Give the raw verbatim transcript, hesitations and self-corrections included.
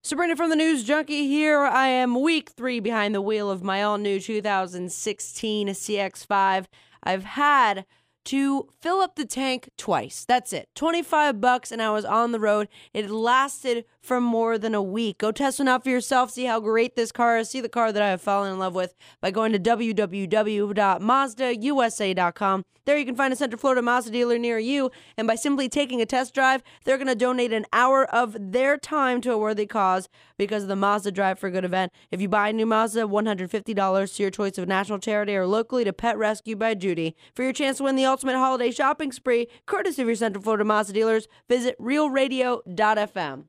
Sabrina from the News Junkie here. I am week three behind the wheel of my all-new two thousand sixteen C X five. I've had to fill up the tank twice. That's it. twenty-five bucks and I was on the road. It lasted for more than a week. Go test one out for yourself. See how great this car is. See the car that I have fallen in love with by going to w w w dot mazda u s a dot com. There you can find a Central Florida Mazda dealer near you, and by simply taking a test drive, they're going to donate an hour of their time to a worthy cause because of the Mazda Drive for Good event. If you buy a new Mazda, one hundred fifty dollars to your choice of national charity or locally to Pet Rescue by Judy. For your chance to win the ultimate holiday shopping spree, courtesy of your Central Florida Mazda dealers, visit real radio dot f m.